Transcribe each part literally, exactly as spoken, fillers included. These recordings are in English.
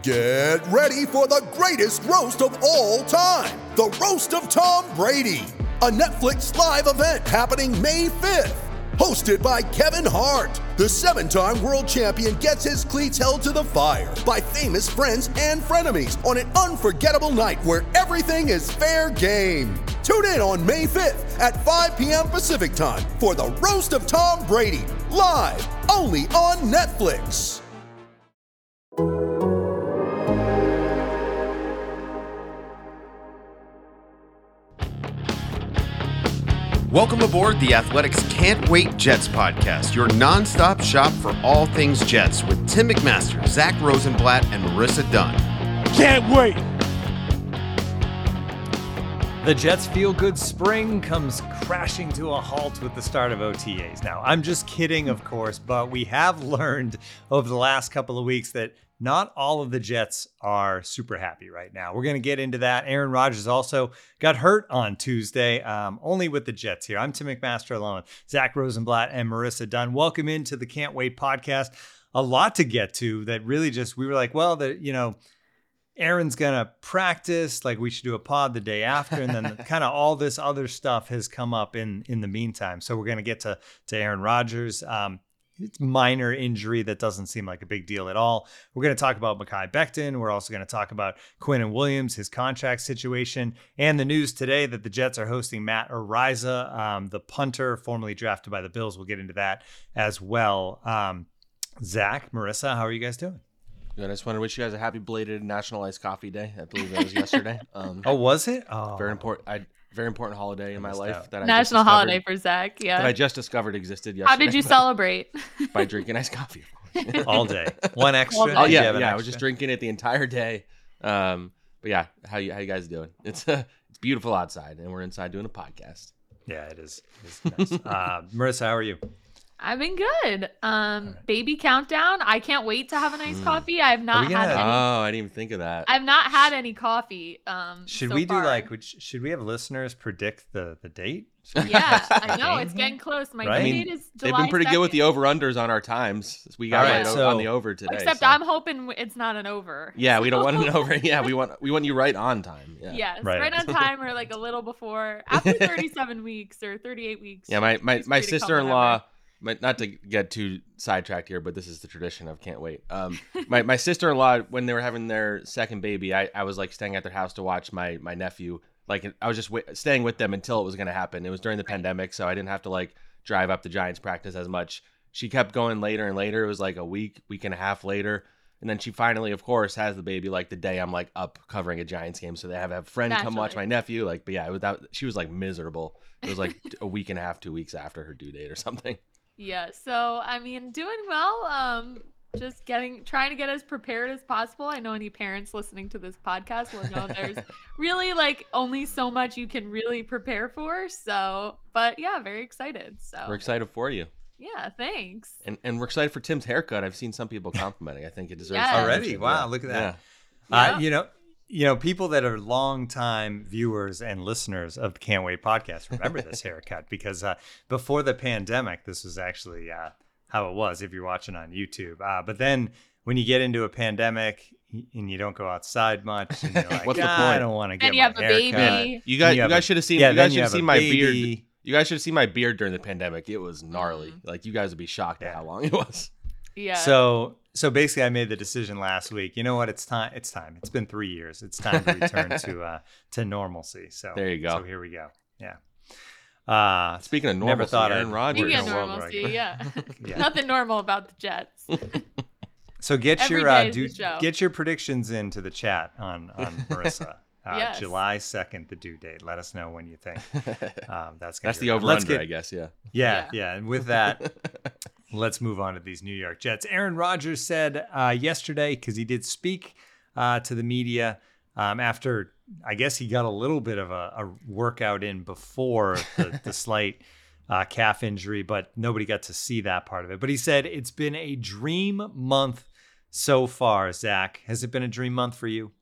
Get ready for the greatest roast of all time, the Roast of Tom Brady, a Netflix live event happening May fifth. Hosted by Kevin Hart, the seven-time world champion gets his cleats held to the fire by famous friends and frenemies on an unforgettable night where everything is fair game. Tune in on May fifth at five p.m. Pacific time for the Roast of Tom Brady, live only on Netflix. Welcome aboard the Athletics Can't Wait Jets podcast, your nonstop shop for all things Jets with Tim McMaster, Zach Rosenblatt, and Marissa Dunn. Can't wait! The Jets' feel-good spring comes crashing to a halt with the start of O T As. Now, I'm just kidding, of course, but we have learned over the last couple of weeks that not all of the Jets are super happy right now. We're going to get into that. Aaron Rodgers also got hurt on Tuesday, um, only with the Jets here. I'm Tim McMaster along with Zach Rosenblatt and Marissa Dunn. Welcome into the Can't Wait podcast. A lot to get to that really just, we were like, well, the, you know, Aaron's going to practice, like we should do a pod the day after. And then kind of all this other stuff has come up in, in the meantime. So we're going to get to, to Aaron Rodgers. Um, It's minor injury that doesn't seem like a big deal at all. We're going to talk about Mekhi Becton. We're also going to talk about Quinnen Williams, his contract situation, and the news today that the Jets are hosting Matt Araiza, um, the punter formerly drafted by the Bills. We'll get into that as well. Um, Zach, Marissa, how are you guys doing? Good. I just want to wish you guys a happy belated National Iced Coffee Day. I believe that was yesterday. Um, oh, was it? Oh, very important. I very important holiday in my life out. that I National holiday for Zach. Yeah, that I just discovered existed yesterday. How did you celebrate? By drinking iced coffee all day. One extra. All day. Oh yeah, yeah. yeah. I was just drinking it the entire day. Um, but yeah, how you how you guys doing? It's uh, it's beautiful outside, and we're inside doing a podcast. Yeah, it is. It's nice. uh, Marissa, how are you? I've been good. Um, baby countdown. I can't wait to have a nice mm. coffee. I have not had any. Oh, I didn't even think of that. I've not had any coffee. Um, should so we do far. like? Should we have listeners predict the the date? Yeah, I know it's getting close. My right? due I mean, date is July they've been pretty second. good with the over unders on our times. We got right, right so, on the over today. Except so. I'm hoping it's not an over. Yeah, we don't so. want an over. Yeah, we want we want you right on time. Yeah, Yes, right. right on time or like a little before. After thirty-seven weeks or thirty-eight weeks. Yeah, my my, my sister-in-law. whenever. My, not to get too sidetracked here, but this is the tradition of Can't Wait. Um, my, my sister-in-law, when they were having their second baby, I, I was like staying at their house to watch my my nephew. Like I was just w- staying with them until it was going to happen. It was during the Right. pandemic, so I didn't have to like drive up to Giants practice as much. She kept going later and later. It was like a week, week and a half later. And then she finally, of course, has the baby like the day I'm like up covering a Giants game. So they have a friend come watch my nephew. Like, but yeah, it was that, she was like miserable. It was like a week and a half, two weeks after her due date or something. Yeah, so I mean, doing well. Um, just getting, trying to get as prepared as possible. I know any parents listening to this podcast will know there's really like only so much you can really prepare for. So, but yeah, very excited. So We're excited for you. Yeah, thanks. And and we're excited for Tim's haircut. I've seen some people complimenting. I think it deserves Yes. some Already? mention. Wow, Yeah. look at that. Yeah. Uh, Yeah. you know, you know, people that are longtime viewers and listeners of the Can't Wait podcast remember this haircut because uh, before the pandemic, this was actually uh, how it was if you're watching on YouTube. Uh, but then when you get into a pandemic and you don't go outside much, and you're like, What's the "Ah, point?" I don't want to get And you my have a haircut." baby. Man, you guys, You you, have guys a- should have seen. yeah, you then guys you should have have a seen my baby. beard. You guys should have seen my beard during the pandemic. It was gnarly. Mm. Like you guys would be shocked Yeah. at how long it was. Yeah. So, so basically, I made the decision last week. You know what? It's time. It's time. It's been three years. It's time to return to uh, to normalcy. So There you go. So here we go. Yeah. Uh, Speaking of Never normalcy, thought Aaron I'd- Rodgers. Speaking of World normalcy, record. yeah. Yeah. Nothing normal about the Jets. so get Every your uh, day is do, the show. get your predictions into the chat on on Marissa. Uh, Yes. July second, the due date. Let us know when you think. Um, that's gonna That's be the around. over Let's under, get- I guess. Yeah. Yeah, Yeah. yeah. And with that, let's move on to these New York Jets. Aaron Rodgers said uh, yesterday, because he did speak uh, to the media um, after, I guess he got a little bit of a, a workout in before the, the slight uh, calf injury, but nobody got to see that part of it. But he said it's been a dream month so far. Zach, has it been a dream month for you?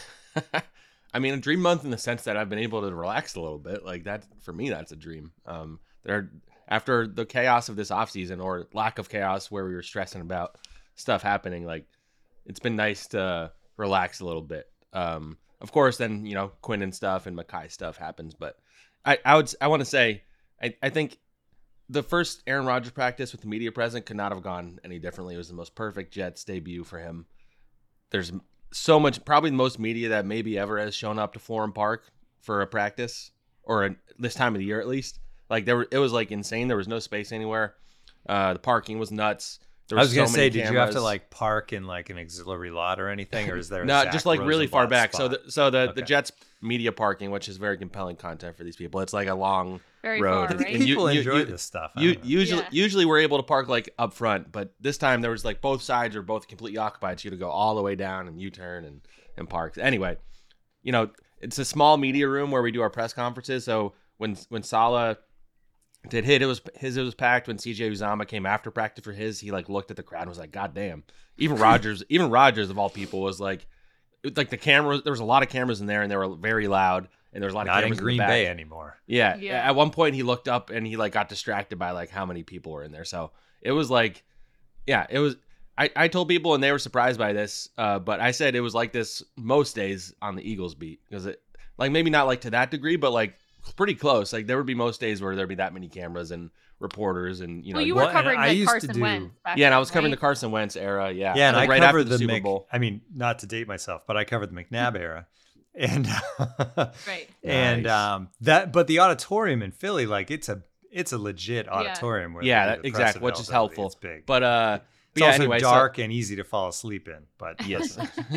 I mean, a dream month in the sense that I've been able to relax a little bit. Like that, for me, that's a dream. Um, there, after the chaos of this offseason or lack of chaos where we were stressing about stuff happening, like it's been nice to relax a little bit. Um, of course, then you know Quinn and stuff and Mekhi stuff happens, but I I would I want to say I I think the first Aaron Rodgers practice with the media present could not have gone any differently. It was the most perfect Jets debut for him. There's so much, probably the most media that maybe ever has shown up to Florham Park for a practice, or a, this time of the year at least. Like there, were, it was like insane. There was no space anywhere. Uh, the parking was nuts. There I was gonna so say, many did cameras. you have to like park in like an auxiliary lot or anything, or is there a no, Zach just like really far Rosenblatt back. So spot? the so the, Okay. the Jets media parking, which is very compelling content for these people. It's like a long Very road. far, And right? you- People you- enjoy you- this stuff. I You, don't know. usually, Yeah. usually we're able to park like up front, but this time there was like both sides are both completely occupied, so you had to go all the way down and U-turn and and park. Anyway, you know, it's a small media room where we do our press conferences. So when when Saleh did hit, it was his it was packed. When C J Uzomah came after practice for his, he like looked at the crowd and was like, "God damn!" Even Rodgers, even Rodgers of all people, was like, it, like the cameras. There was a lot of cameras in there, and they were very loud. And there was a lot of Not in cameras Green the back. Bay anymore. Yeah. Yeah. At one point he looked up and he like got distracted by like how many people were in there. So it was like, yeah, it was, I, I told people and they were surprised by this. Uh, but I said it was like this most days on the Eagles beat because it like, maybe not like to that degree, but like pretty close. Like there would be most days where there'd be that many cameras and reporters and, you know, Well, you Well, were and covering I like used to Carson do- Wentz. back yeah. And I then, was covering right? the Carson Wentz era. Yeah. Yeah, and like I right covered after the, the, Super Mc, Bowl. I mean, not to date myself, but I covered the McNabb era, and Right. and Nice. um that. But the auditorium in Philly, like it's a it's a legit auditorium. Where Yeah, they do that, the press exactly, which is availability. helpful. It's big, But, uh, it's but yeah, also anyway, so- dark and easy to fall asleep in. But Yes.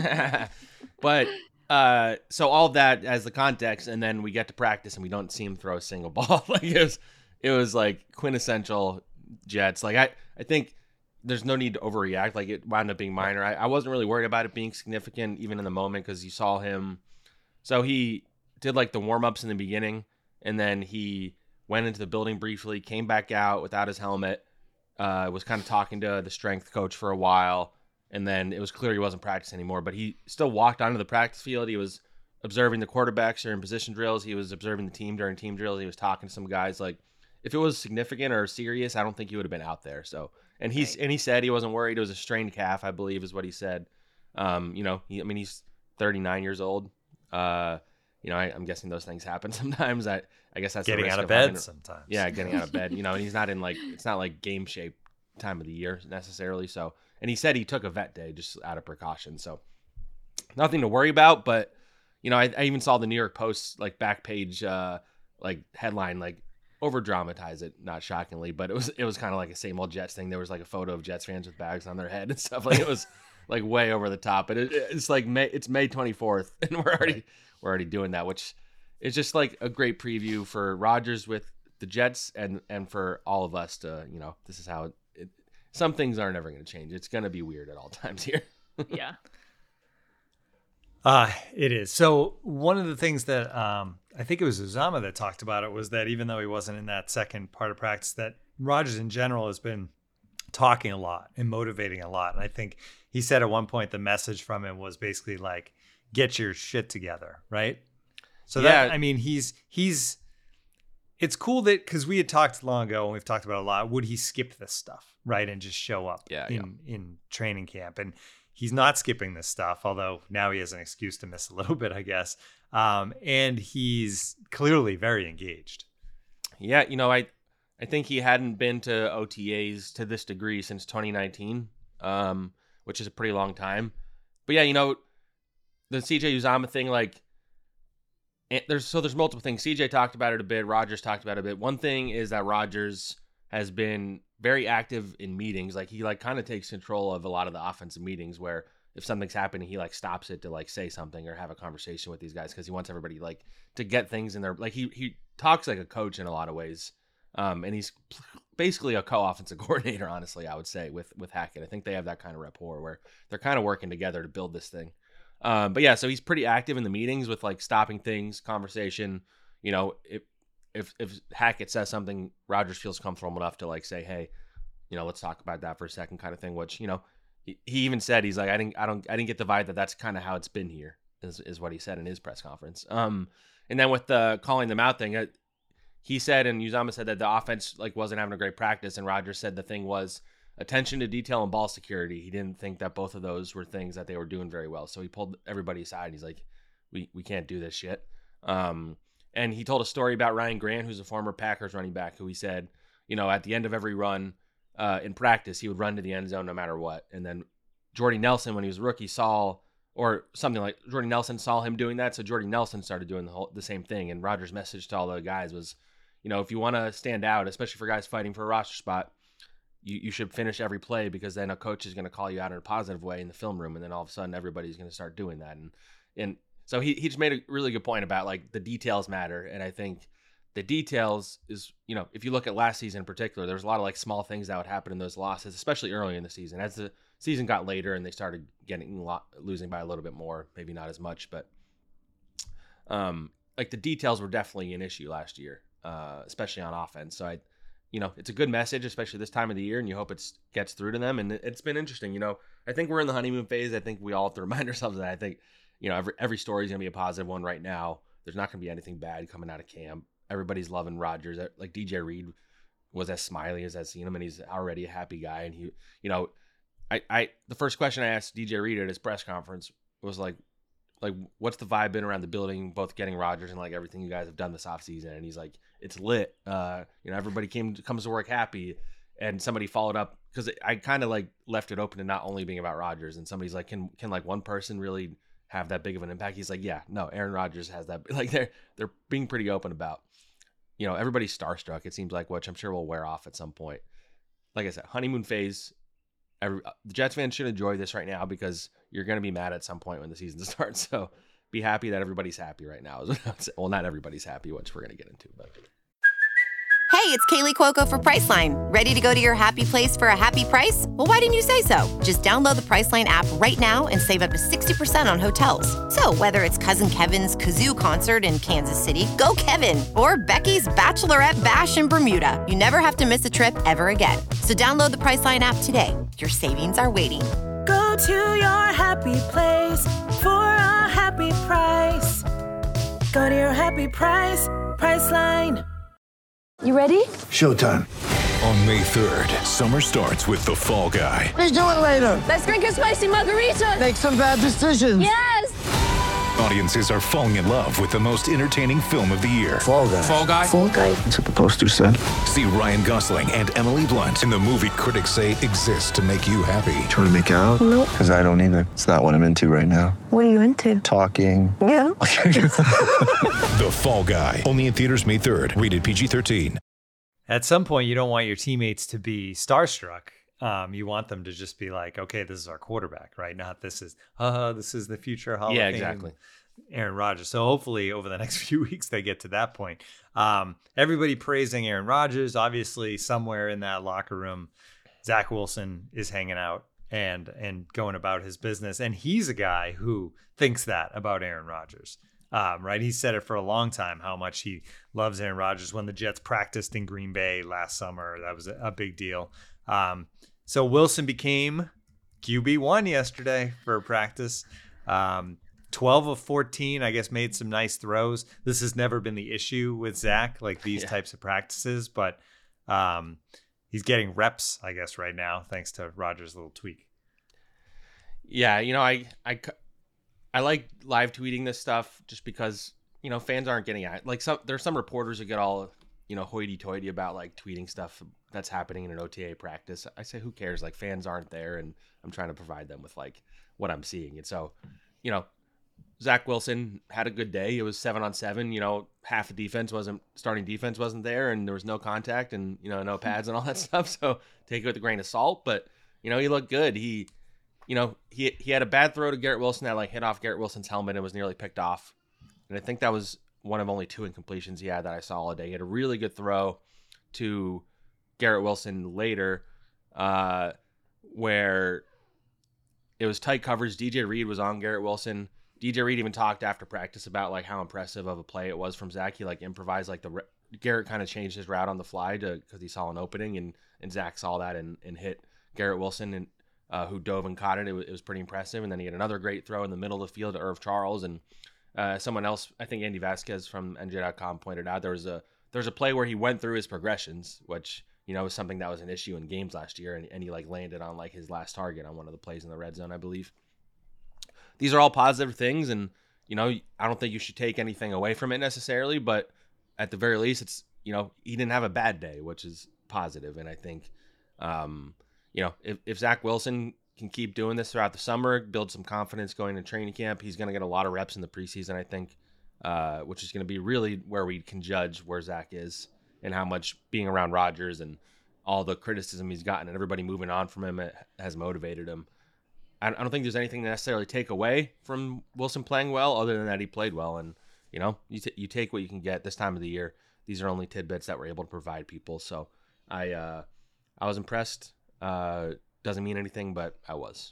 But uh so all that as the context, and then we get to practice and we don't see him throw a single ball. Like it was it was like quintessential Jets. Like I, I think there's no need to overreact. Like it wound up being minor. I, I wasn't really worried about it being significant even in the moment because you saw him. So he did like the warm-ups in the beginning and then he went into the building briefly, came back out without his helmet, uh, was kind of talking to the strength coach for a while. And then it was clear he wasn't practicing anymore, but he still walked onto the practice field. He was observing the quarterbacks during position drills. He was observing the team during team drills. He was talking to some guys. Like if it was significant or serious, I don't think he would have been out there. So, and he's, Right. and he said he wasn't worried. It was a strained calf, I believe is what he said. Um, you know, he, I mean, he's thirty-nine years old. Uh, you know, I, I'm guessing those things happen sometimes. I, I guess that's the getting risk out of of bed having- sometimes. yeah, getting out of bed. You know, and he's not in like it's not like game shape time of the year necessarily. So, and he said he took a vet day just out of precaution. So, nothing to worry about. But you know, I, I even saw the New York Post like back page uh, like headline like over dramatize it, not shockingly, but it was it was kind of like a same old Jets thing. There was like a photo of Jets fans with bags on their head and stuff. Like it was like way over the top. But it, it's like May it's May twenty-fourth, and we're already Right. we're already doing that, which is just like a great preview for Rodgers with the Jets and and for all of us to, you know, this is how it, it some things are never going to change. It's going to be weird at all times here. Yeah. Uh, it is. So one of the things that um, I think it was Uzomah that talked about it was that even though he wasn't in that second part of practice, that Rodgers in general has been talking a lot and motivating a lot. And I think he said at one point the message from him was basically like, get your shit together, right? So that, Yeah. I mean, he's, he's, it's cool that, because we had talked long ago and we've talked about it a lot, would he skip this stuff, right? And just show up Yeah, in, in training camp. And he's not skipping this stuff, although now he has an excuse to miss a little bit, I guess. Um, and he's clearly very engaged. Yeah, you know, I I think he hadn't been to O T As to this degree since twenty nineteen, um, which is a pretty long time. But yeah, you know, the C J Uzomah thing, like, and there's so there's multiple things. C J talked about it a bit. Rodgers talked about it a bit. One thing is that Rodgers has been very active in meetings. Like he like kind of takes control of a lot of the offensive meetings where if something's happening, he like stops it to like say something or have a conversation with these guys because he wants everybody like to get things in their like he he talks like a coach in a lot of ways. Um, and he's basically a co-offensive coordinator, honestly, I would say, with with Hackett. I think they have that kind of rapport where they're kind of working together to build this thing. Um, but yeah, so he's pretty active in the meetings with like stopping things, conversation. You know, if if if Hackett says something, Rodgers feels comfortable enough to like say, hey, you know, let's talk about that for a second, kind of thing. Which, you know, he, he even said he's like, I didn't, I don't, I didn't get the vibe that that's kind of how it's been here. Is is what he said in his press conference. Um, and then with the calling them out thing, it, he said, and Uzomah said that the offense like wasn't having a great practice, and Rodgers said the thing was attention to detail and ball security, he didn't think that both of those were things that they were doing very well. So he pulled everybody aside. And he's like, we, we can't do this shit. Um, and he told a story about Ryan Grant, who's a former Packers running back, who he said, you know, at the end of every run uh, in practice, he would run to the end zone no matter what. And then Jordy Nelson, when he was a rookie, saw, or something like Jordy Nelson saw him doing that. So Jordy Nelson started doing the whole, the same thing. And Rodgers' message to all the guys was, you know, if you want to stand out, especially for guys fighting for a roster spot, you, you should finish every play, because then a coach is going to call you out in a positive way in the film room. And then all of a sudden everybody's going to start doing that. And, and so he, he just made a really good point about like the details matter. And I think the details is, you know, if you look at last season in particular, there was a lot of like small things that would happen in those losses, especially early in the season. As the season got later and they started getting a lot, losing by a little bit more, maybe not as much, but um, like the details were definitely an issue last year, uh, especially on offense. So I, you know, it's a good message, especially this time of the year, and you hope it gets through to them. And it's been interesting. You know, I think we're in the honeymoon phase. I think we all have to remind ourselves of that. I think, you know, every every story is going to be a positive one right now. There's not going to be anything bad coming out of camp. Everybody's loving Rodgers. Like D J Reed was as smiley as I've seen him, and he's already a happy guy. And he, you know, I, I the first question I asked D J Reed at his press conference was like, like, what's the vibe been around the building, both getting Rodgers and like everything you guys have done this offseason? And he's like, it's lit. Uh, you know, everybody came comes to work happy. And somebody followed up, because I kind of like left it open to not only being about Rodgers. And somebody's like, can can like one person really have that big of an impact? He's like, yeah, no, Aaron Rodgers has that. Like they're they're being pretty open about, you know, everybody's starstruck, it seems like, which I'm sure will wear off at some point. Like I said, honeymoon phase. Every, the Jets fans should enjoy this right now, because you're going to be mad at some point when the season starts. So be happy that everybody's happy right now. Well, not everybody's happy, which we're going to get into. But Hey, it's Kaylee Cuoco for Priceline. Ready to go to your happy place for a happy price? Well, why didn't you say so? Just download the Priceline app right now and save up to sixty percent on hotels. So whether it's Cousin Kevin's Kazoo Concert in Kansas City, go Kevin, or Becky's Bachelorette Bash in Bermuda, you never have to miss a trip ever again. So download the Priceline app today. Your savings are waiting. Go to your happy place for a happy price. Go to your happy price, Priceline. You ready? Showtime. On May third, summer starts with The Fall Guy. Let's do it later. Let's drink a spicy margarita. Make some bad decisions. Yes! Audiences are falling in love with the most entertaining film of the year. Fall Guy. Fall Guy. Fall Guy. That's what the poster said. See Ryan Gosling and Emily Blunt in the movie critics say exists to make you happy. Trying to make it out? Nope. Because I don't either. It's not what I'm into right now. What are you into? Talking. Yeah. The Fall Guy. Only in theaters May third. Rated P G thirteen. At some point, you don't want your teammates to be starstruck. Um, you want them to just be like, okay, this is our quarterback, right? Not this is, uh, this is the future Hall yeah, of Fame exactly. Aaron Rodgers. So hopefully over the next few weeks, they get to that point. Um, everybody praising Aaron Rodgers. Obviously, somewhere in that locker room, Zach Wilson is hanging out and and going about his business. And he's a guy who thinks that about Aaron Rodgers. Um, right. He said it for a long time, how much he loves Aaron Rodgers. When the Jets practiced in Green Bay last summer, that was a, a big deal. Um, so Wilson became Q B one yesterday for practice. Um, twelve of fourteen, I guess, made some nice throws. This has never been the issue with Zach, like these yeah. types of practices, but um, he's getting reps, I guess, right now, thanks to Rodgers' little tweak. Yeah, you know, I, I, I like live tweeting this stuff just because, you know, fans aren't getting at like some, there's some reporters who get all, you know, hoity toity about like tweeting stuff that's happening in an O T A practice. I say, who cares? Like fans aren't there and I'm trying to provide them with like what I'm seeing. And so, you know, Zach Wilson had a good day. It was seven on seven, you know, half the defense wasn't starting defense wasn't there and there was no contact and, you know, no pads and all that stuff. So take it with a grain of salt, but you know, he looked good. He, you know, he, he had a bad throw to Garrett Wilson that like hit off Garrett Wilson's helmet and was nearly picked off. And I think that was one of only two incompletions he had that I saw all day. He had a really good throw to Garrett Wilson later, uh, where it was tight coverage. D J Reed was on Garrett Wilson. D J Reed even talked after practice about like how impressive of a play it was from Zach. He like improvised like the Garrett kind of changed his route on the fly to because he saw an opening and and Zach saw that and, and hit Garrett Wilson and uh, who dove and caught it. It was, it was pretty impressive. And then he had another great throw in the middle of the field to Irv Charles and uh, someone else. I think Andy Vasquez from N J dot com pointed out there was a there's a play where he went through his progressions, which you know, was something that was an issue in games last year, and, and he like landed on like his last target on one of the plays in the red zone, I believe. These are all positive things, and you know, I don't think you should take anything away from it necessarily, but at the very least, it's, you know, he didn't have a bad day, which is positive. And I think, um, you know, if, if Zach Wilson can keep doing this throughout the summer, build some confidence going to training camp, he's going to get a lot of reps in the preseason, I think, uh, which is going to be really where we can judge where Zach is and how much being around Rodgers and all the criticism he's gotten and everybody moving on from him has motivated him. I don't think there's anything to necessarily take away from Wilson playing well, other than that he played well. And, you know, you, t- you take what you can get this time of the year. These are only tidbits that we're able to provide people. So I uh, I was impressed. Uh, doesn't mean anything, but I was.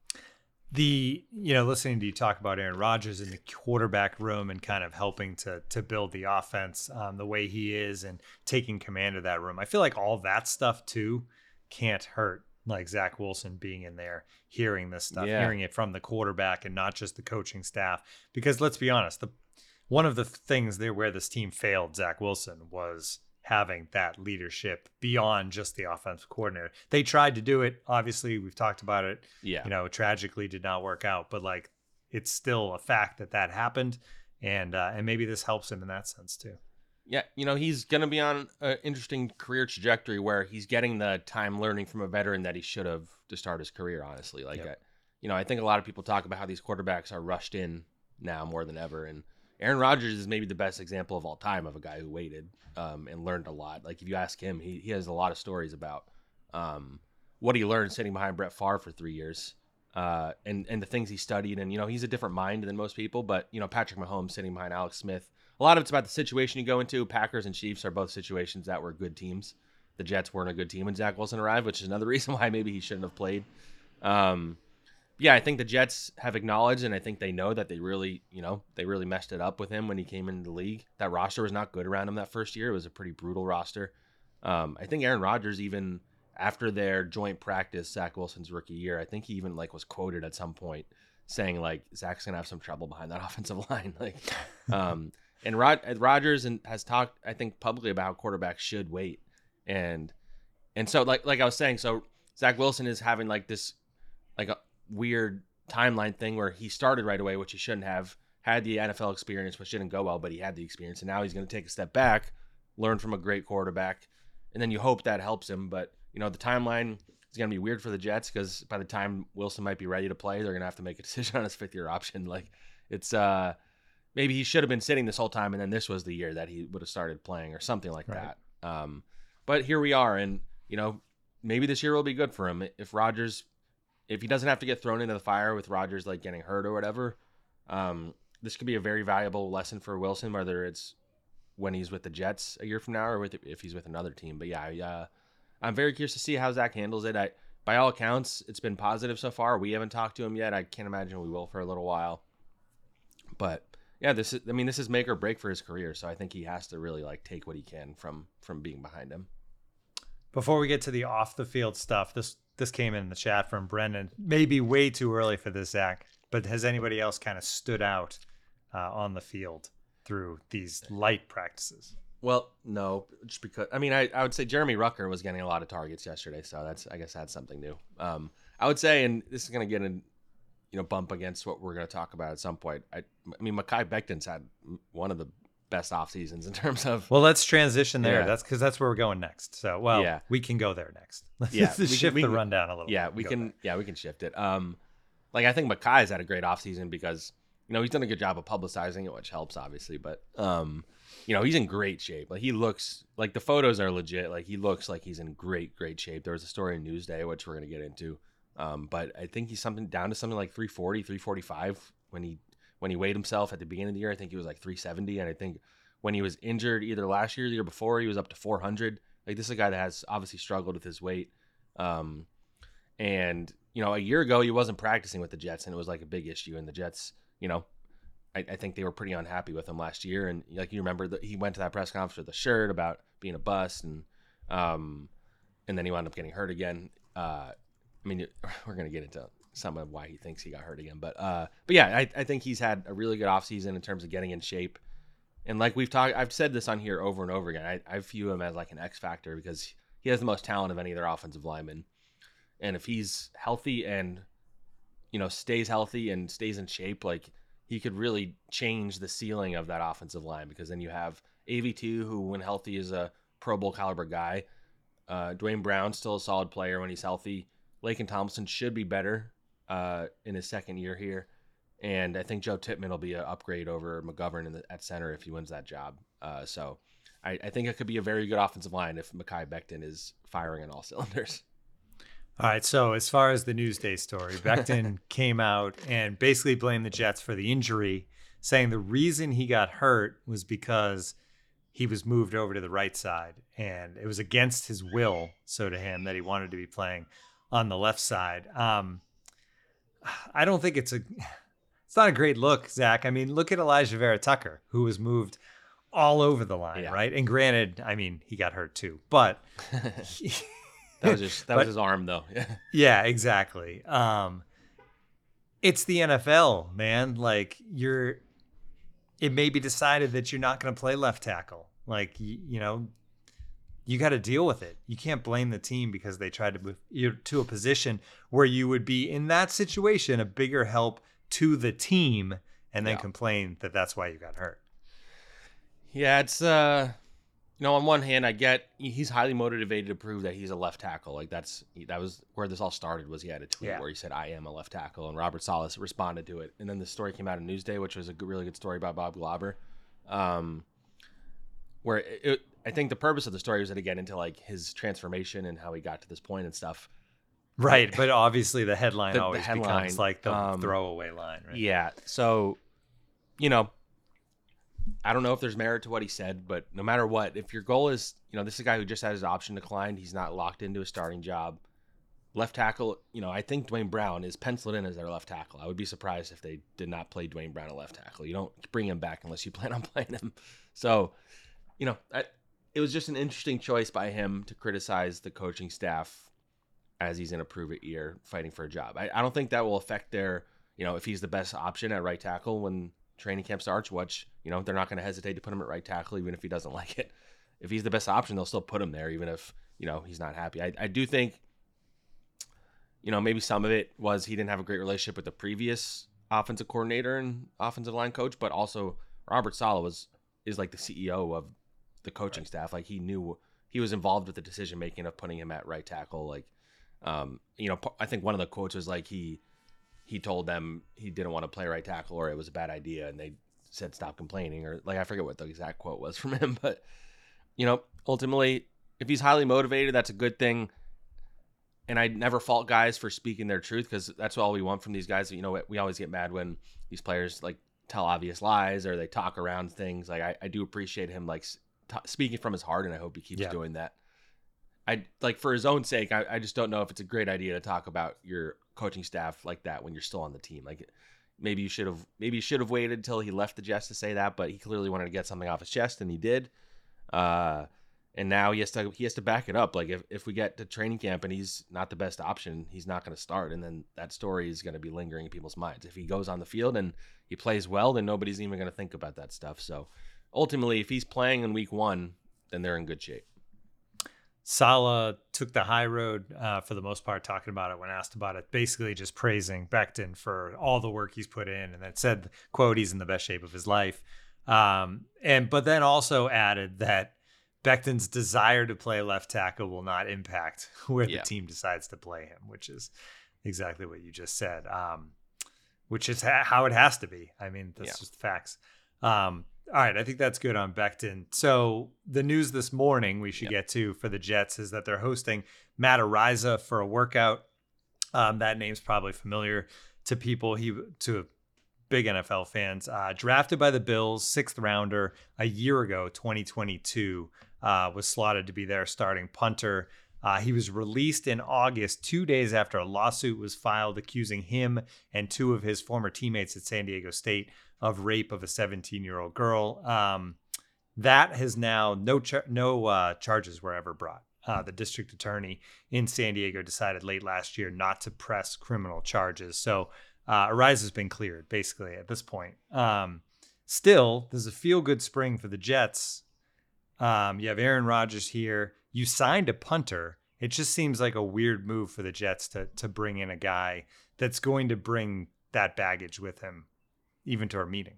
The, you know, listening to you talk about Aaron Rodgers in the quarterback room and kind of helping to to build the offense um, the way he is and taking command of that room. I feel like all that stuff, too, can't hurt. Like Zach Wilson being in there, hearing this stuff, yeah. hearing it from the quarterback and not just the coaching staff. Because let's be honest, the one of the things there where this team failed Zach Wilson was having that leadership beyond just the offensive coordinator. They tried to do it. Obviously, we've talked about it. Yeah. You know, tragically did not work out. But like, it's still a fact that that happened. And, uh, and maybe this helps him in that sense too. Yeah, you know, he's going to be on an interesting career trajectory where he's getting the time learning from a veteran that he should have to start his career, honestly. Like, Yep. I, you know, I think a lot of people talk about how these quarterbacks are rushed in now more than ever. And Aaron Rodgers is maybe the best example of all time of a guy who waited um, and learned a lot. Like, if you ask him, he, he has a lot of stories about um, what he learned sitting behind Brett Favre for three years uh, and, and the things he studied. And, you know, he's a different mind than most people. But, you know, Patrick Mahomes sitting behind Alex Smith, a lot of it's about the situation you go into. Packers and Chiefs are both situations that were good teams. The Jets weren't a good team when Zach Wilson arrived, which is another reason why maybe he shouldn't have played. Um, yeah, I think the Jets have acknowledged, and I think they know that they really, you know, they really messed it up with him when he came into the league. That roster was not good around him that first year. It was a pretty brutal roster. Um, I think Aaron Rodgers, even after their joint practice, Zach Wilson's rookie year, I think he even like was quoted at some point saying like Zach's gonna have some trouble behind that offensive line. Like, um, and Rod Rodgers and has talked, I think, publicly about how quarterbacks should wait, and and so like like I was saying, so Zach Wilson is having like this like a weird timeline thing where he started right away, which he shouldn't have, had the N F L experience, which didn't go well, but he had the experience, and now he's going to take a step back, learn from a great quarterback, and then you hope that helps him. But you know, the timeline is going to be weird for the Jets because by the time Wilson might be ready to play, they're going to have to make a decision on his fifth year option. Like, it's uh maybe he should have been sitting this whole time, and then this was the year that he would have started playing or something like Right. that. Um, but here we are, and you know, maybe this year will be good for him if Rodgers, if he doesn't have to get thrown into the fire with Rodgers like getting hurt or whatever. Um, this could be a very valuable lesson for Wilson, whether it's when he's with the Jets a year from now or with if he's with another team. But yeah, I, uh, I'm very curious to see how Zach handles it. I, by all accounts, it's been positive so far. We haven't talked to him yet. I can't imagine we will for a little while. But yeah, this is, I mean, this is make or break for his career. So I think he has to really like take what he can from, from being behind him. Before we get to the off the field stuff, this this came in the chat from Brendan. Maybe way too early for this, Zach, but has anybody else kind of stood out uh, on the field through these light practices? Well, no, just because, I mean, I, I would say Jeremy Rucker was getting a lot of targets yesterday. So that's, I guess that's something new. Um, I would say, and this is going to get a, you know, bump against what we're going to talk about at some point. I, I mean, Mekhi Becton's had one of the best off seasons in terms of. Well, let's transition there. Yeah. That's because that's where we're going next. So, well, Yeah. we can go there next. Let's Yeah, just we can- shift we the can- rundown a little. Yeah, bit. we Go can. there. Yeah, we can shift it. Um, like I think Mekhi's had a great offseason because you know he's done a good job of publicizing it, which helps obviously. But um, you know he's in great shape. Like he looks like the photos are legit. Like he looks like he's in great, great shape. There was a story in Newsday which we're gonna get into. Um, but I think he's something down to something like three forty, three forty-five when he when he weighed himself at the beginning of the year. I think he was like three seventy, and I think when he was injured either last year or the year before, he was up to four hundred. Like this is a guy that has obviously struggled with his weight. Um, and you know, a year ago he wasn't practicing with the Jets, and it was like a big issue. And the Jets, you know, I, I think they were pretty unhappy with him last year. And like you remember that he went to that press conference with a shirt about being a bust, and um, and then he wound up getting hurt again. Uh, I mean, we're gonna get into some of why he thinks he got hurt again, but uh, but yeah, I, I think he's had a really good offseason in terms of getting in shape. And like we've talked, I've said this on here over and over again. I, I view him as like an X factor because he has the most talent of any of their offensive linemen. And if he's healthy and, you know, stays healthy and stays in shape, like he could really change the ceiling of that offensive line, because then you have A V two, who when healthy is a Pro Bowl caliber guy. Uh, Dwayne Brown's still a solid player when he's healthy. Laken Tomlinson should be better uh, in his second year here. And I think Joe Tippmann will be an upgrade over McGovern in the, at center if he wins that job. Uh, so I, I think it could be a very good offensive line if Mekhi Becton is firing on all cylinders. All right, so as far as the Newsday story, Becton came out and basically blamed the Jets for the injury, saying the reason he got hurt was because he was moved over to the right side, and it was against his will, so to him, that he wanted to be playing on the left side. Um, I don't think it's a it's not a great look, Zach. I mean, look at Elijah Vera Tucker, who was moved all over the line, yeah. right? And granted, I mean, he got hurt too, but he, that was just that but, was his arm, though. Yeah, exactly. Um, it's the N F L, man. Like you're, it may be decided that you're not going to play left tackle. Like you, you know, you got to deal with it. You can't blame the team because they tried to move you to a position where you would be in that situation a bigger help to the team, and then yeah. complain that that's why you got hurt. Yeah, it's uh. You know, on one hand, I get he's highly motivated to prove that he's a left tackle. Like that's that was where this all started. Was he had a tweet yeah. where he said, "I am a left tackle," and Robert Saleh responded to it. And then the story came out in Newsday, which was a good, really good story by Bob Glauber, um, where it, it, I think the purpose of the story was to get into like his transformation and how he got to this point and stuff. Right, but obviously the headline the, always the headline, becomes like the um, throwaway line. Right? Yeah, so you know. I don't know if there's merit to what he said, but no matter what, if your goal is, you know, this is a guy who just had his option declined. He's not locked into a starting job. Left tackle, you know, I think Dwayne Brown is penciled in as their left tackle. I would be surprised if they did not play Dwayne Brown at left tackle. You don't bring him back unless you plan on playing him. So, you know, I, it was just an interesting choice by him to criticize the coaching staff as he's in a prove-it year fighting for a job. I, I don't think that will affect their, you know, if he's the best option at right tackle when training camp starts, which, you know, they're not going to hesitate to put him at right tackle, even if he doesn't like it. If he's the best option, they'll still put him there, even if, you know, he's not happy. I, I do think, you know, maybe some of it was he didn't have a great relationship with the previous offensive coordinator and offensive line coach, but also Robert Saleh was, is like the C E O of the coaching right. staff. Like he knew, he was involved with the decision making of putting him at right tackle. Like, um, you know, I think one of the quotes was like, he, he told them he didn't want to play right tackle or it was a bad idea, and they said stop complaining, or like I forget what the exact quote was from him. But, you know, ultimately, if he's highly motivated, that's a good thing. And I never fault guys for speaking their truth, because that's all we want from these guys. You know, we always get mad when these players like tell obvious lies or they talk around things. Like I, I do appreciate him like t- speaking from his heart, and I hope he keeps yeah. doing that. I like for his own sake, I, I just don't know if it's a great idea to talk about your coaching staff like that when you're still on the team. Like maybe you should have maybe you should have waited until he left the Jets to say that, but he clearly wanted to get something off his chest, and he did. Uh, and now he has to he has to back it up. Like if, if we get to training camp and he's not the best option, he's not going to start, and then that story is going to be lingering in people's minds. If he goes on the field and he plays well, then nobody's even going to think about that stuff. So ultimately, if he's playing in week one, then they're in good shape. Saleh took the high road uh, for the most part, talking about it when asked about it, basically just praising Becton for all the work he's put in, and then said, quote, he's in the best shape of his life. Um, and but then also added that Becton's desire to play left tackle will not impact where yeah. the team decides to play him, which is exactly what you just said, um, which is ha- how it has to be. I mean, that's yeah. just facts. Um, All right, I think that's good on Becton. So the news this morning we should yep. get to for the Jets is that they're hosting Matt Araiza for a workout. Um, that name's probably familiar to people, he to big N F L fans. Uh, drafted by the Bills, sixth rounder a year ago, twenty twenty-two, uh, was slotted to be their starting punter. Uh, he was released in August, two days after a lawsuit was filed accusing him and two of his former teammates at San Diego State of rape of a seventeen-year-old girl. Um, that has now, no char- no uh, charges were ever brought. Uh, the district attorney in San Diego decided late last year not to press criminal charges. So uh, Araiza has been cleared, basically, at this point. Um, still, there's a feel-good spring for the Jets. Um, you have Aaron Rodgers here. you signed a punter. It just seems like a weird move for the Jets to to bring in a guy that's going to bring that baggage with him, even to our meeting.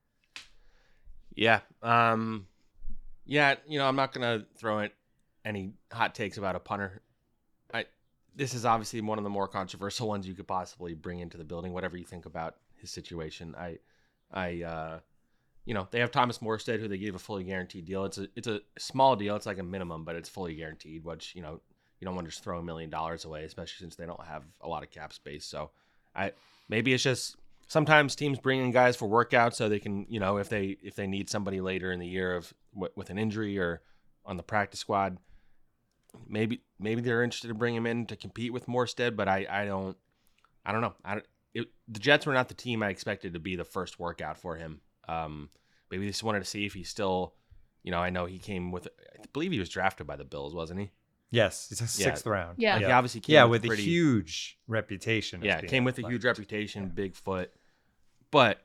Yeah. Um, yeah, you know, I'm not going to throw in any hot takes about a punter. I This is obviously one of the more controversial ones you could possibly bring into the building, whatever you think about his situation. I, I, uh, you know, they have Thomas Morstead, who they gave a fully guaranteed deal. It's a, it's a small deal. It's like a minimum, but it's fully guaranteed, which, you know, you don't want to just throw a million dollars away, especially since they don't have a lot of cap space. So I, maybe it's just sometimes teams bring in guys for workouts so they can, you know, if they, if they need somebody later in the year of with an injury or on the practice squad, maybe, maybe they're interested in bringing him in to compete with Morstead, but I, I don't, I don't know. I don't, it, the Jets were not the team I expected to be the first workout for him. Um, maybe they just wanted to see if he's still, you know, I know he came with, I believe he was drafted by the Bills, wasn't he? Yes, it's a sixth yeah. round. Yeah, like yeah. he obviously came yeah, with, with pretty, a huge reputation. Yeah, came with a huge reputation, yeah. Big foot. But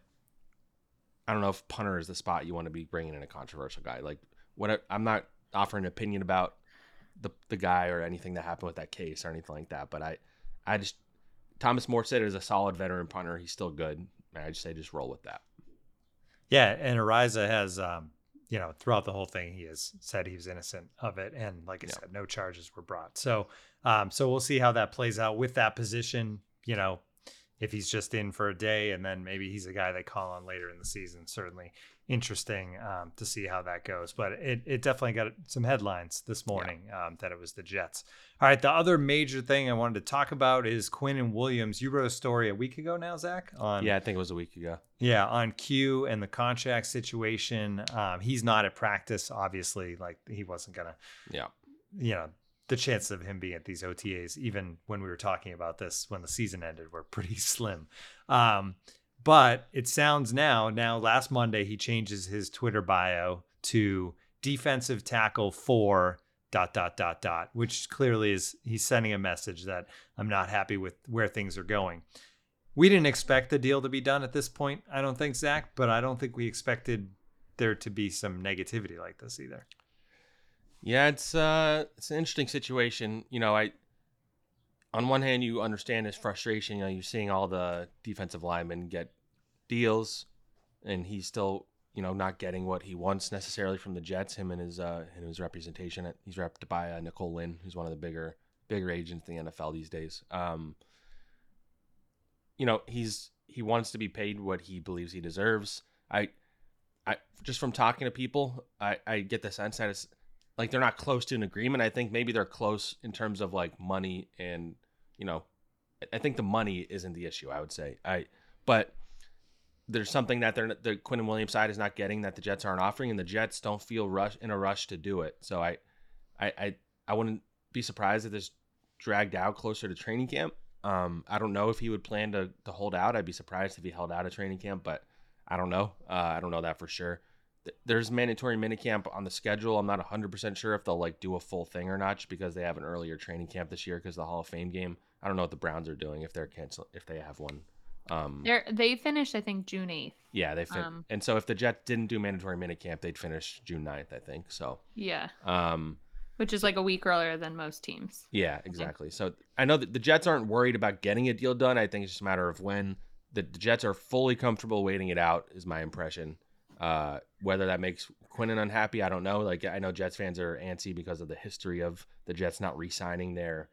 I don't know if punter is the spot you want to be bringing in a controversial guy. Like, what I'm not offering an opinion about the the guy or anything that happened with that case or anything like that. But I, I just Thomas Morstead is a solid veteran punter. He's still good. And I just say just roll with that. Yeah, and Ariza has, um, you know, throughout the whole thing, he has said he was innocent of it, and like I yeah. said, no charges were brought. So, um, so we'll see how that plays out with that position. You know, if he's just in for a day, and then maybe he's a guy they call on later in the season. Certainly interesting um, to see how that goes. But it it definitely got some headlines this morning yeah. um, that it was the Jets. All right, the other major thing I wanted to talk about is Quinnen Williams. You wrote a story a week ago now, Zach? On yeah, I think it was a week ago. Yeah, on Q and the contract situation. Um, he's not at practice, obviously. Like he wasn't gonna. Yeah. You know, the chances of him being at these O T As, even when we were talking about this when the season ended, were pretty slim. Um, but it sounds now. Now, last Monday he changes his Twitter bio to defensive tackle for. dot, dot, dot, dot, which clearly is he's sending a message that I'm not happy with where things are going. We didn't expect the deal to be done at this point, I don't think, Zach, but I don't think we expected there to be some negativity like this either. Yeah, it's uh, it's an interesting situation. You know, I on one hand, you understand his frustration. You know, you're seeing all the defensive linemen get deals, and he's still you know, not getting what he wants necessarily from the Jets. Him and his uh, and his representation. He's repped by uh, Nicole Lynn, who's one of the bigger bigger agents in the N F L these days. Um, you know, he's he wants to be paid what he believes he deserves. I, I just from talking to people, I, I get the sense that it's like they're not close to an agreement. I think maybe they're close in terms of like money and you know, I think the money isn't the issue. I would say I, but. There's something that they're the Quinnen Williams side is not getting that the Jets aren't offering, and the Jets don't feel rush in a rush to do it. So I, I, I, I wouldn't be surprised if this dragged out closer to training camp. Um, I don't know if he would plan to to hold out. I'd be surprised if he held out at training camp, but I don't know. Uh, I don't know that for sure. There's mandatory minicamp on the schedule. I'm not one hundred percent sure if they'll like do a full thing or not, just because they have an earlier training camp this year because of the Hall of Fame game. I don't know what the Browns are doing if they're cancel if they have one. Um, They're, they finished, I think, June eighth. Yeah, they fin- um, and so if the Jets didn't do mandatory minicamp, they'd finish June ninth, I think. So yeah, um, which is like a week earlier than most teams. Yeah, exactly. I so I know that the Jets aren't worried about getting a deal done. I think it's just a matter of when. The, the Jets are fully comfortable waiting it out, is my impression. Uh, whether that makes Quinnen unhappy, I don't know. Like I know Jets fans are antsy because of the history of the Jets not re-signing their.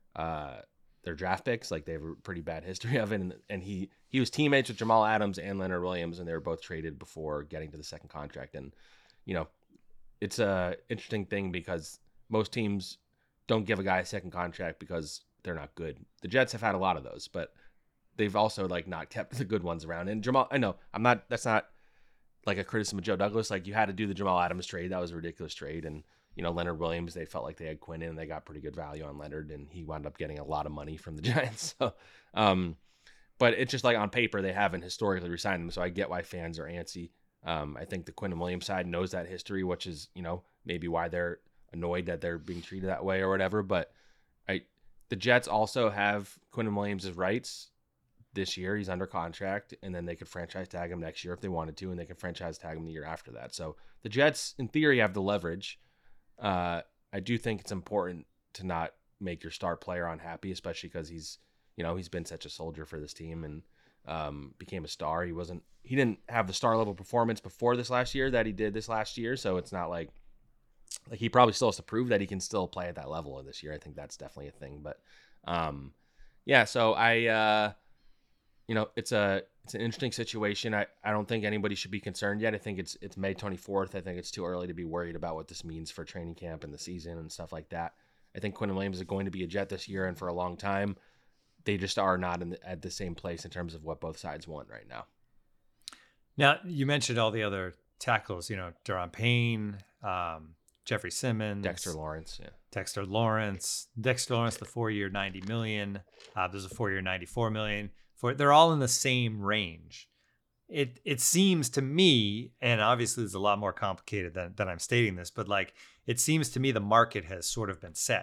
Uh, their draft picks. Like they have a pretty bad history of it. And, and he, he was teammates with Jamal Adams and Leonard Williams, and they were both traded before getting to the second contract. And, you know, it's a interesting thing because most teams don't give a guy a second contract because they're not good. The Jets have had a lot of those, but they've also like not kept the good ones around. And Jamal, I know I'm not, that's not like a criticism of Joe Douglas. Like you had to do the Jamal Adams trade. That was a ridiculous trade. And, you know, Leonard Williams, they felt like they had Quinnen and they got pretty good value on Leonard, and he wound up getting a lot of money from the Giants. So, um, but it's just like on paper, they haven't historically resigned them. So I get why fans are antsy. Um, I think the Quinnen Williams side knows that history, which is, you know, maybe why they're annoyed that they're being treated that way or whatever. But I, the Jets also have Quinnen Williams' rights this year. He's under contract, and then they could franchise tag him next year if they wanted to, and they can franchise tag him the year after that. So the Jets, in theory, have the leverage. Uh, I do think it's important to not make your star player unhappy, especially because he's, you know, he's been such a soldier for this team and um, became a star. He wasn't, he didn't have the star level performance before this last year that he did this last year. So it's not like, like he probably still has to prove that he can still play at that level this year. I think that's definitely a thing. But um, yeah, so I, uh, you know, it's a, it's an interesting situation. I, I don't think anybody should be concerned yet. I think it's, it's May twenty-fourth. I think it's too early to be worried about what this means for training camp and the season and stuff like that. I think Quinnen Williams is going to be a Jet this year and for a long time. They just are not in the, at the same place in terms of what both sides want right now. Now, you mentioned all the other tackles, you know, Daron Payne, um, Jeffrey Simmons, Dexter Lawrence, yeah. Dexter Lawrence, Dexter Lawrence, the four-year ninety million dollars. Uh, there's a four-year ninety-four million dollars. For they're all in the same range. It it seems to me, and obviously it's a lot more complicated than, than I'm stating this, but like it seems to me the market has sort of been set.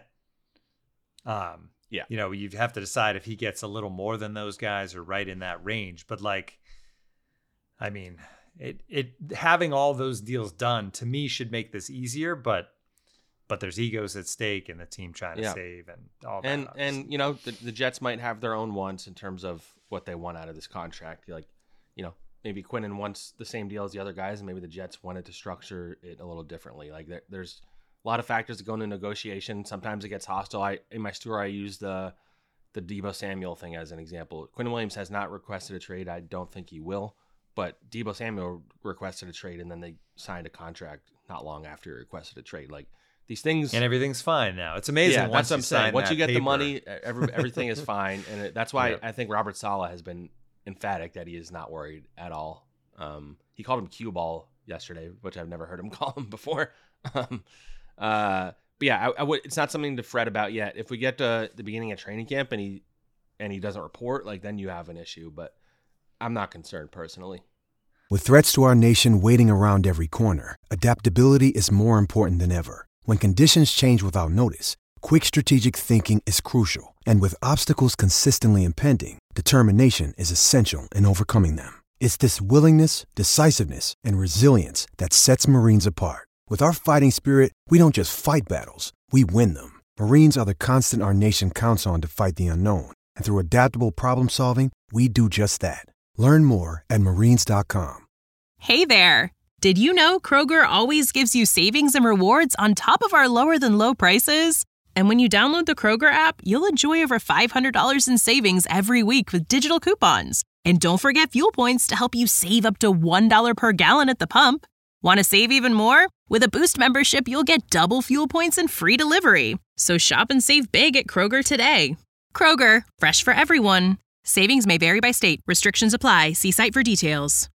Um, yeah, you know, you have to decide if he gets a little more than those guys or right in that range. But like, I mean, it it having all those deals done to me should make this easier, but but there's egos at stake and the team trying to yeah. save and all that. And obviously. and you know the, the Jets might have their own wants in terms of what they want out of this contract. Like, you know, maybe Quinnen wants the same deal as the other guys, and maybe the Jets wanted to structure it a little differently. Like there, there's a lot of factors that go into negotiation. Sometimes it gets hostile. I in my story I used the the Deebo Samuel thing as an example. Quinnen Williams has not requested a trade. I don't think he will. But Deebo Samuel requested a trade, and then they signed a contract not long after he requested a trade. Like these things, and everything's fine now. It's amazing. Yeah, once that's what I'm saying. Once you get paper. the money, every, everything is fine, and it, that's why Yep. I think Robert Saleh has been emphatic that he is not worried at all. Um, he called him cue ball yesterday, which I've never heard him call him before. um, uh, but yeah, I, I would. It's not something to fret about yet. If we get to the beginning of training camp and he and he doesn't report, like then you have an issue. But I'm not concerned personally. With threats to our nation waiting around every corner, adaptability is more important than ever. When conditions change without notice, quick strategic thinking is crucial. And with obstacles consistently impending, determination is essential in overcoming them. It's this willingness, decisiveness, and resilience that sets Marines apart. With our fighting spirit, we don't just fight battles, we win them. Marines are the constant our nation counts on to fight the unknown. And through adaptable problem solving, we do just that. Learn more at marines dot com. Hey there! Did you know Kroger always gives you savings and rewards on top of our lower-than-low prices? And when you download the Kroger app, you'll enjoy over five hundred dollars in savings every week with digital coupons. And don't forget fuel points to help you save up to one dollar per gallon at the pump. Want to save even more? With a Boost membership, you'll get double fuel points and free delivery. So shop and save big at Kroger today. Kroger, fresh for everyone. Savings may vary by state. Restrictions apply. See site for details.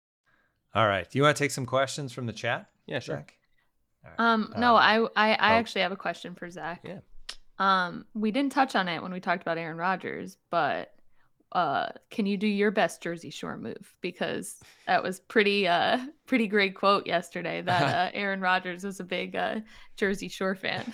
All right. Do you want to take some questions from the chat? Yeah, sure. Zach? All right. Um, no, Uh, I I, I oh. actually have a question for Zach. Yeah. Um, we didn't touch on it when we talked about Aaron Rodgers, but uh, can you do your best Jersey Shore move? Because that was pretty uh pretty great quote yesterday that uh, Aaron Rodgers was a big uh, Jersey Shore fan.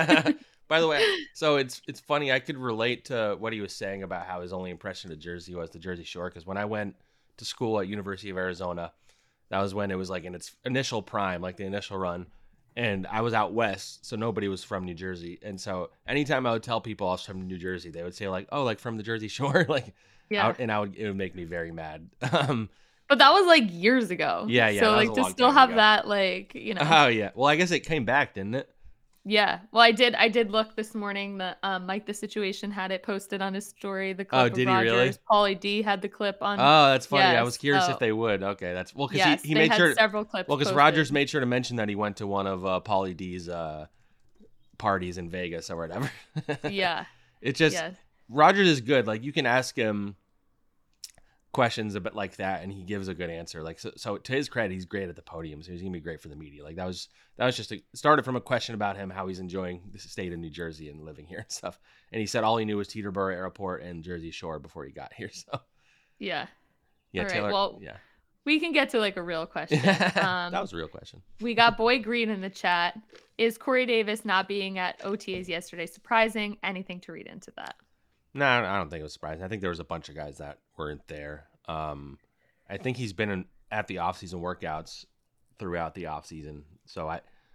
By the way, so it's it's funny. I could relate to what he was saying about how his only impression of Jersey was the Jersey Shore. Because when I went to school at University of Arizona, that was when it was like in its initial prime, like the initial run. And I was out west, so nobody was from New Jersey. And so anytime I would tell people I was from New Jersey, they would say like, "Oh, like from the Jersey Shore," like, Yeah. I, and I would it would make me very mad. Um, But that was like years ago. Yeah, yeah, So that was like a to long still time have ago. that, like, you know. oh yeah, well I guess it came back, didn't it? Yeah. Well, I did. I did look this morning. The um, Mike the Situation had it posted on his story. The clip Oh, of did he really? Rogers. Pauly D had the clip on. Oh, that's funny. I Yes, was curious so- if they would. Okay, that's well because Yes, he, he they made had sure several clips Well, because posted. Rogers made sure to mention that he went to one of uh, Pauly D's uh, parties in Vegas or whatever. Yeah. It's just Yeah. Rogers is good. Like you can ask him questions a bit like that, and he gives a good answer. Like so, so to his credit, he's great at the podium. So he's gonna be great for the media. Like that was that was just a, started from a question about him, how he's enjoying the state of New Jersey and living here and stuff. And he said all he knew was Teterboro Airport and Jersey Shore before he got here. So Yeah. yeah, All right, Taylor. well, yeah, We can get to like a real question. Um, that was a real question. We got Boy Green in the chat. Is Corey Davis not being at O T As yesterday surprising? Anything to read into that? No, I don't think it was surprising. I think there was a bunch of guys that weren't there. Um, I think he's been in, at the off-season workouts throughout the off-season. So I,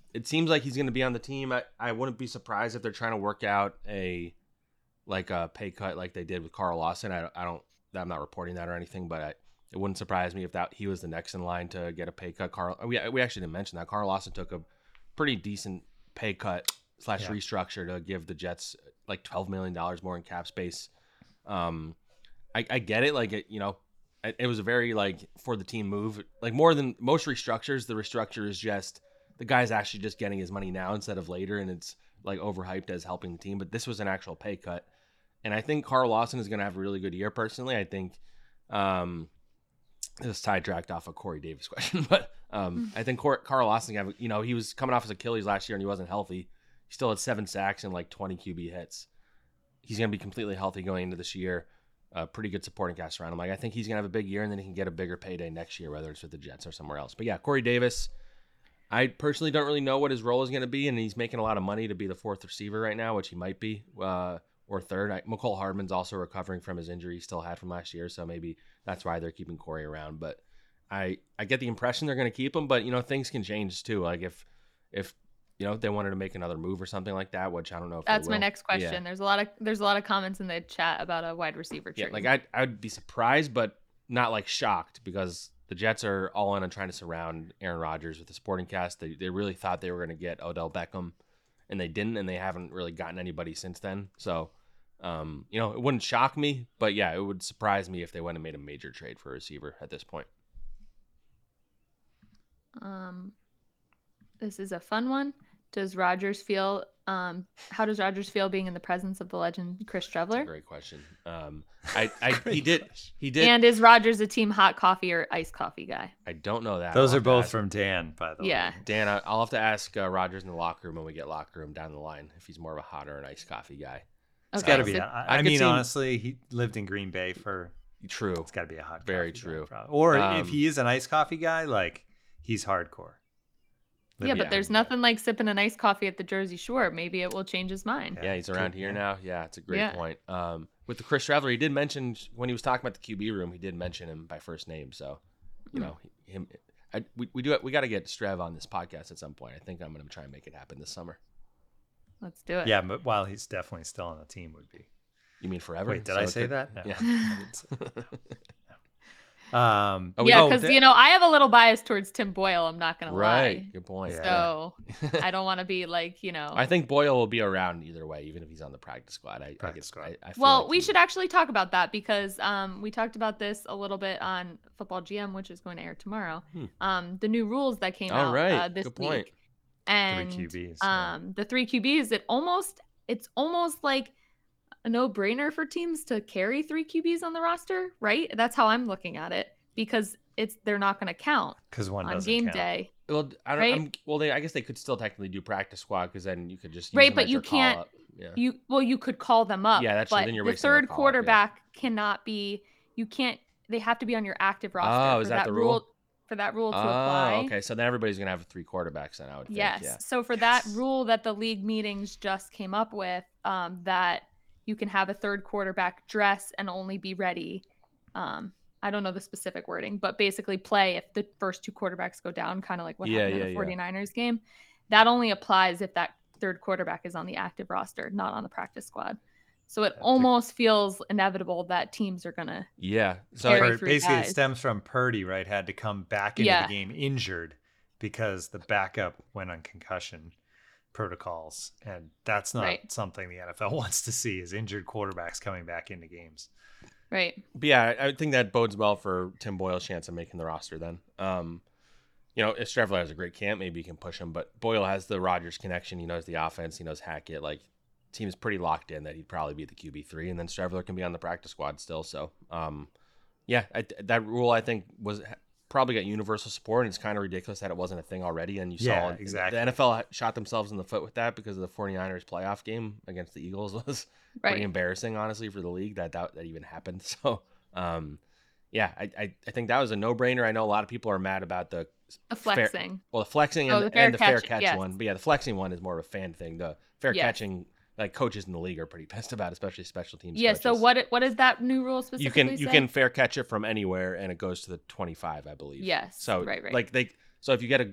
it seems like he's going to be on the team. I, I wouldn't be surprised if they're trying to work out a like a pay cut like they did with Carl Lawson. I, I don't. I'm not reporting that or anything, but I, it wouldn't surprise me if that he was the next in line to get a pay cut. Carl, we we actually didn't mention that Carl Lawson took a pretty decent pay cut slash Yeah. restructure to give the Jets like twelve million dollars more in cap space. Um, I, I get it. Like, it, you know, it, it was a very like for the team move, like more than most restructures. The restructure is just the guy's actually just getting his money now instead of later. And it's like overhyped as helping the team, but this was an actual pay cut. And I think Carl Lawson is going to have a really good year. Personally, I think, um, this is sidetracked off a Corey Davis question, but um, I think Cor- Carl Lawson, have, you know, he was coming off his Achilles last year and he wasn't healthy. He still had seven sacks and like twenty Q B hits. He's going to be completely healthy going into this year. Uh, pretty good supporting cast around him. Like, I think he's going to have a big year and then he can get a bigger payday next year, whether it's with the Jets or somewhere else. But yeah, Corey Davis, I personally don't really know what his role is going to be, and he's making a lot of money to be the fourth receiver right now, which he might be, uh, or third. I, McCole Hardman's also recovering from his injury he still had from last year, so maybe that's why they're keeping Corey around. But I, I get the impression they're going to keep him, but, you know, things can change too. Like if, if you know, they wanted to make another move or something like that, which I don't know if That's they my will. next question. Yeah. There's a lot of there's a lot of comments in the chat about a wide receiver trade. Yeah, like I, I'd be surprised, but not like shocked, because the Jets are all in on trying to surround Aaron Rodgers with the supporting cast. They they really thought they were going to get Odell Beckham, and they didn't, and they haven't really gotten anybody since then. So, um, you know, it wouldn't shock me, but yeah, it would surprise me if they went and made a major trade for a receiver at this point. Um, this is a fun one. Does Rodgers feel? Um, how does Rodgers feel being in the presence of the legend Chris That's a Trevler? great question. Um, I, I he did he did. And is Rodgers a team hot coffee or iced coffee guy? I don't know that. Those I'll are have to both ask- from Dan, by the Yeah. way. Dan, I- I'll have to ask uh, Rodgers in the locker room when we get locker room down the line if he's more of a hot or an iced coffee guy. It's Okay, got to be. so- a- I, I I could mean, see him- honestly, he lived in Green Bay for. True. It's got to be a hot. Very coffee true. guy, probably. Or Um, if he is an iced coffee guy, like he's hardcore. Yeah, but there's nothing like sipping an iced coffee at the Jersey Shore. Maybe it will change his mind. Yeah, he's around Could- here yeah. now. Yeah, it's a great Yeah. point. Um, with the Chris Trevler, he did mention when he was talking about the Q B room, he did mention him by first name. So, you Hmm. know, him. I, we we do we got to get Strev on this podcast at some point. I think I'm going to try and make it happen this summer. Let's do it. Yeah, but while he's definitely still on the team, would be. You mean forever? Wait, did So I it say could- that? No. Yeah. I didn't say that. Um, Oh, we- Yeah, oh, because th- you know I have a little bias towards Tim Boyle. I'm not gonna Right. lie. Good point. So I don't want to be like you know. I think Boyle will be around either way, even if he's on the practice squad. I, Practice I, get, squad. I, I feel Well, like we he- should actually talk about that because um, we talked about this a little bit on Football G M, which is going to air tomorrow. Hmm. Um, the new rules that came Oh, out right. uh, this Good point. week, and Q Bs, yeah. um, the three Q Bs. It almost it's almost like a no-brainer for teams to carry three Q Bs on the roster, right? That's how I'm looking at it because it's they're not going to count because one on doesn't game count. day. Well, I don't. right? I'm, well, they. I guess they could still technically do practice squad because then you could just use Right, them but as you your can't- call-up. Yeah. You well, you could call them up. Yeah, that's true. but Then you're the wasting their third call-up, yeah. quarterback cannot be. You can't. They have to be on your active roster. Oh, for is that the rule? rule? For that rule to apply. Oh, okay. So then everybody's gonna have three quarterbacks then. I would think. Yes. Yeah. So for that rule that the league meetings just came up with, um, that you can have a third quarterback dress and only be ready. Um, I don't know the specific wording, but basically play if the first two quarterbacks go down, kind of like what Yeah, happened yeah, in yeah. the 49ers game. That only applies if that third quarterback is on the active roster, not on the practice squad. So it almost feels inevitable that teams are gonna. Yeah. So Carry Pur- three basically, it guys. stems from Purdy, right? Had to come back into Yeah. the game injured because the backup went on concussion protocols, and that's not Right. something the N F L wants to see: is injured quarterbacks coming back into games. Right. But yeah, I I think that bodes well for Tim Boyle's chance of making the roster then. Um, you know, if Strevler has a great camp, maybe he can push him. But Boyle has the Rodgers connection. He knows the offense. He knows Hackett. Like, team's pretty locked in that he'd probably be the Q B three, and then Strevler can be on the practice squad still. So, um, yeah, I, that rule I think was probably got universal support, and it's kind of ridiculous that it wasn't a thing already. And you Yeah, saw exactly. the N F L shot themselves in the foot with that because of the 49ers playoff game against the Eagles was Right. pretty embarrassing, honestly, for the league that that, that even happened. So, um, yeah, I, I I think that was a no-brainer. I know a lot of people are mad about the A fair- flexing. well, the flexing Oh, and the the, fair and the fair catch, catch yes. one, but yeah, the flexing one is more of a fan thing. The fair Yes. catching, like coaches in the league are pretty pissed about, especially special teams. Yeah. So coaches. what? What is that new rule specifically? you can you say? can fair catch it from anywhere, and it goes to the twenty-five, I believe. Yes, So right, right. like they so if you get a good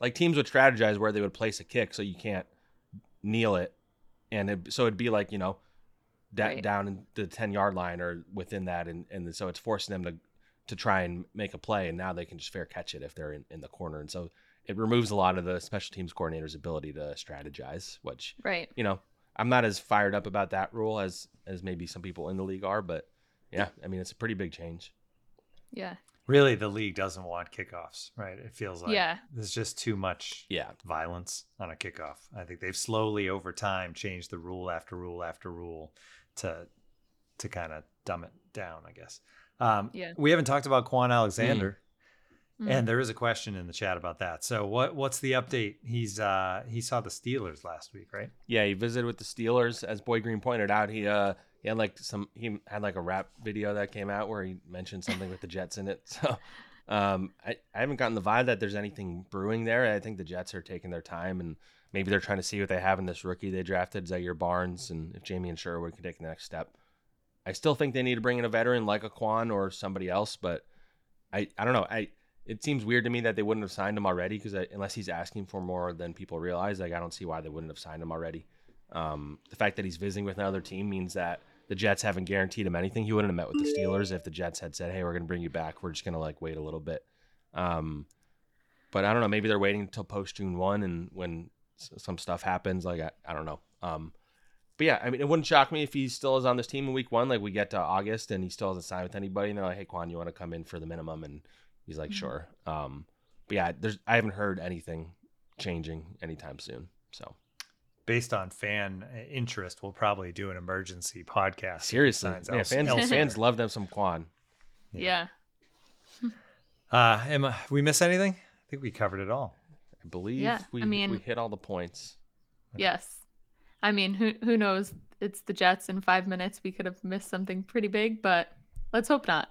like teams would strategize where they would place a kick so you can't kneel it, and it, so it'd be like, you know, da- Right. down in the ten yard line or within that, and and so it's forcing them to to try and make a play, and now they can just fair catch it if they're in, in the corner, and so it removes a lot of the special teams coordinator's ability to strategize, which Right. you know, I'm not as fired up about that rule as as maybe some people in the league are, but yeah, I mean, it's a pretty big change. Yeah. Really, the league doesn't want kickoffs, right? It feels like Yeah. there's just too much Yeah. violence on a kickoff. I think they've slowly over time changed the rule after rule after rule to to kind of dumb it down, I guess. Um, Yeah. We haven't talked about Quan Alexander, Mm. and there is a question in the chat about that. So what what's the update? He's uh, he saw the Steelers last week, right? Yeah, he visited with the Steelers. As Boy Green pointed out, he uh he had like some he had like a rap video that came out where he mentioned something with the Jets in it. So um I, I haven't gotten the vibe that there's anything brewing there. I think the Jets are taking their time, and maybe they're trying to see what they have in this rookie they drafted, Zaire Barnes, and if Jamie and Sherwood can take the next step. I still think they need to bring in a veteran like a Quan or somebody else, but I, I don't know. I It seems weird to me that they wouldn't have signed him already, because unless he's asking for more than people realize, like I don't see why they wouldn't have signed him already. Um, the fact that he's visiting with another team means that the Jets haven't guaranteed him anything. He wouldn't have met with the Steelers if the Jets had said, hey, we're going to bring you back. We're just going to like wait a little bit. Um, but I don't know. Maybe they're waiting until post June first, and when s- some stuff happens, like I, I don't know. Um, but yeah, I mean, it wouldn't shock me if he still is on this team in week one. Like we get to August and he still hasn't signed with anybody, and they're like, hey, Quan, you want to come in for the minimum? And he's like, sure. Um, but yeah, there's I haven't heard anything changing anytime soon. So Based on fan interest, we'll probably do an emergency podcast. if he seriously, signs yeah, else- fans elsewhere. fans love them some Quan. Yeah. Uh, Emma, we miss anything? I think we covered it all. I believe Yeah, we I mean- we hit all the points. Yes. I mean, who who knows? It's the Jets. In five minutes, we could have missed something pretty big, but let's hope not.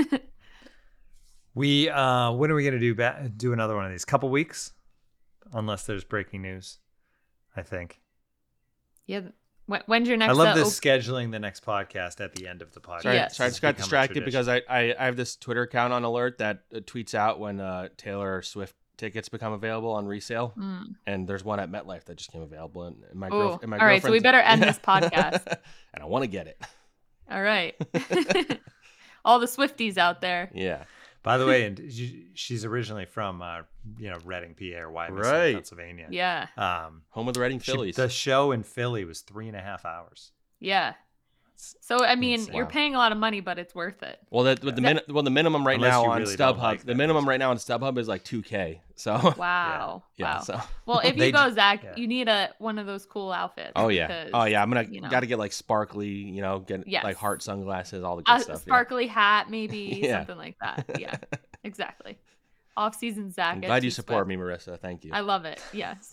We uh, when are we gonna do ba- do another one of these? Couple weeks, unless there's breaking news. I think. Yeah. When, when's your next? I love uh, this op- scheduling the next podcast at the end of the podcast. Sorry, Yes. sorry, I It's just got become a distracted tradition. because I, I, I have this Twitter account on alert that uh, tweets out when uh, Taylor Swift tickets become available on resale, Mm. and there's one at MetLife that just came available. And my, Ooh. girl, and my All right, so we girlfriend's- better end this podcast. and I want to get it. All right. All the Swifties out there. Yeah. By the way, and she- she's originally from uh, you know Reading, P A, or Y M C A, Right. Pennsylvania. Yeah. Um, Home of the Reading she- Phillies. the show in Philly was three and a half hours. Yeah. So I mean, insane. you're paying a lot of money, but it's worth it. well, the, the, min- well, the minimum right Unless now you on really don't StubHub, like the that minimum music. right now on StubHub is like two K. So Wow. yeah. Wow. So Well, if They you go, j- Zach, yeah. you need a one of those cool outfits. oh yeah, because, oh yeah. I'm gonna you know, got to get like sparkly, you know, get Yes. like heart sunglasses, all the good a stuff. yeah. sparkly hat, maybe Yeah. something like that. Yeah, exactly. Off season Zach. I'm at glad you T support Swift. me, Marissa. Thank you. I love it. Yes.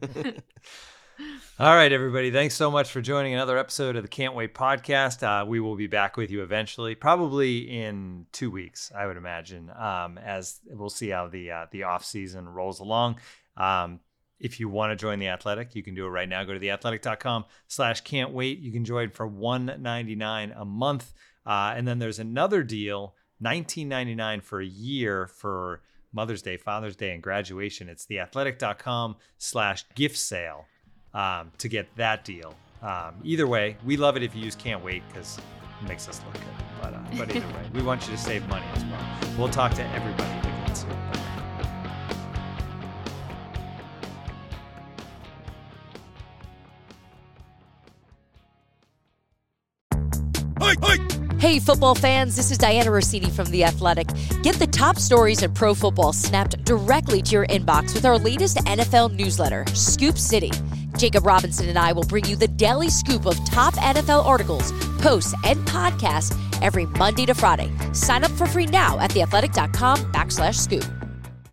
All right, everybody. Thanks so much for joining another episode of the Can't Wait podcast. Uh, we will be back with you eventually, probably in two weeks, I would imagine, um, as we'll see how the uh, the off season rolls along. Um, if you want to join The Athletic, you can do it right now. Go to theathletic.com slash can't wait. You can join for one ninety-nine a month. Uh, and then there's another deal, nineteen ninety-nine for a year for Mother's Day, Father's Day, and graduation. It's theathletic.com slash gift sale. Um, to get that deal. Um, either way, we love it if you use Can't Wait because it makes us look good. But, uh, but either way, we want you to save money as well. We'll talk to everybody again soon. Hey, football fans, this is Diana Rossini from The Athletic. Get the top stories in pro football snapped directly to your inbox with our latest N F L newsletter, Scoop City. Jacob Robinson and I will bring you the daily scoop of top N F L articles, posts, and podcasts every Monday to Friday. Sign up for free now at theathletic.com backslash scoop.